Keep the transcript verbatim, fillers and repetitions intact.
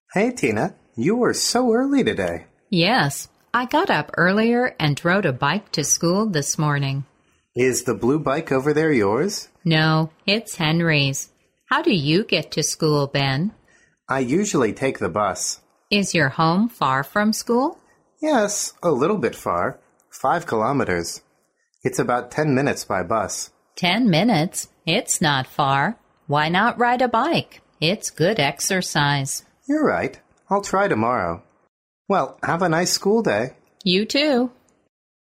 Hey, Tina, you were so early today. Yes, I got up earlier and rode a bike to school this morning. Is the blue bike over there yours? No, it's Henry's. How do you get to school, Ben? I usually take the bus. Is your home far from school? Yes, a little bit far. Five kilometers. It's about ten minutes by bus. Ten minutes? It's not far. Why not ride a bike? It's good exercise. You're right. I'll try tomorrow. Well, have a nice school day. You too.